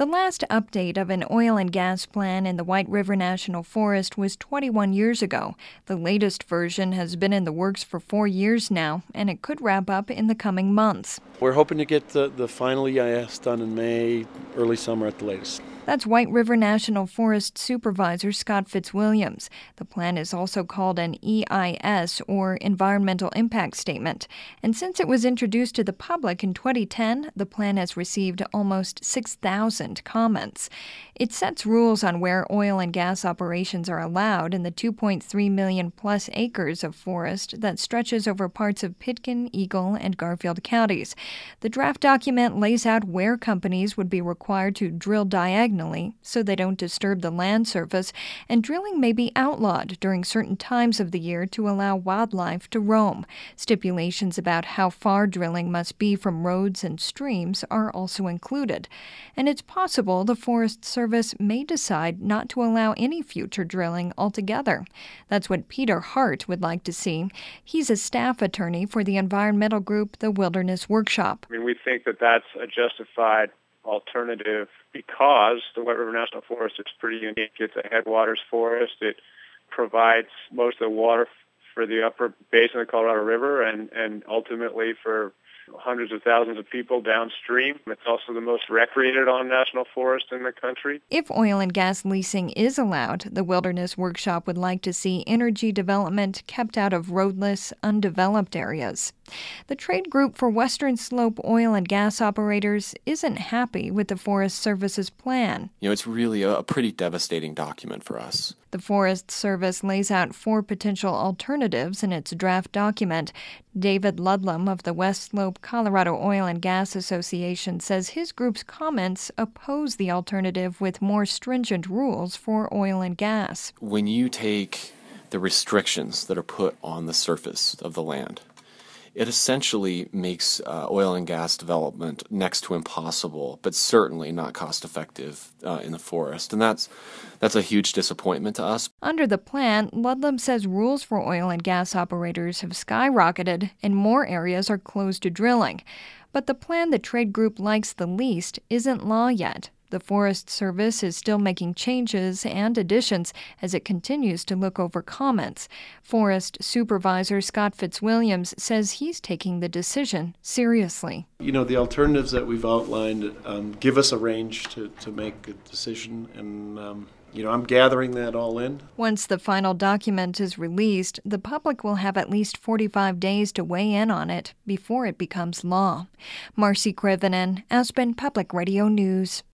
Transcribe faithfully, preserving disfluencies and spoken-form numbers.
The last update of an oil and gas plan in the White River National Forest was twenty-one years ago. The latest version has been in the works for four years now, and it could wrap up in the coming months. We're hoping to get the, the final E I S done in May, early summer at the latest. That's White River National Forest Supervisor Scott Fitzwilliams. The plan is also called an E I S, or Environmental Impact Statement. And since it was introduced to the public in twenty ten, the plan has received almost six thousand comments. It sets rules on where oil and gas operations are allowed in the two point three million plus acres of forest that stretches over parts of Pitkin, Eagle, and Garfield counties. The draft document lays out where companies would be required to drill diagonally so they don't disturb the land surface, and drilling may be outlawed during certain times of the year to allow wildlife to roam. Stipulations about how far drilling must be from roads and streams are also included. And it's possible the Forest Service may decide not to allow any future drilling altogether. That's what Peter Hart would like to see. He's a staff attorney for the environmental group, the Wilderness Workshop. I mean, we think that that's a justified alternative because the White River National Forest is pretty unique. It's a headwaters forest. It provides most of the water for the upper basin of the Colorado River and, and ultimately for hundreds of thousands of people downstream. It's also the most recreated on national forest in the country. If oil and gas leasing is allowed, the Wilderness Workshop would like to see energy development kept out of roadless, undeveloped areas. The trade group for Western Slope oil and gas operators isn't happy with the Forest Service's plan. You know, it's really a pretty devastating document for us. The Forest Service lays out four potential alternatives in its draft document. David Ludlam of the West Slope Colorado Oil and Gas Association says his group's comments oppose the alternative with more stringent rules for oil and gas. When you take the restrictions that are put on the surface of the land, it essentially makes uh, oil and gas development next to impossible, but certainly not cost-effective uh, in the forest. And that's that's a huge disappointment to us. Under the plan, Ludlam says rules for oil and gas operators have skyrocketed and more areas are closed to drilling. But the plan the trade group likes the least isn't law yet. The Forest Service is still making changes and additions as it continues to look over comments. Forest Supervisor Scott Fitzwilliams says he's taking the decision seriously. You know, the alternatives that we've outlined um, give us a range to, to make a decision, and um, you know, I'm gathering that all in. Once the final document is released, the public will have at least forty-five days to weigh in on it before it becomes law. Marcy Krivonen, Aspen Public Radio News.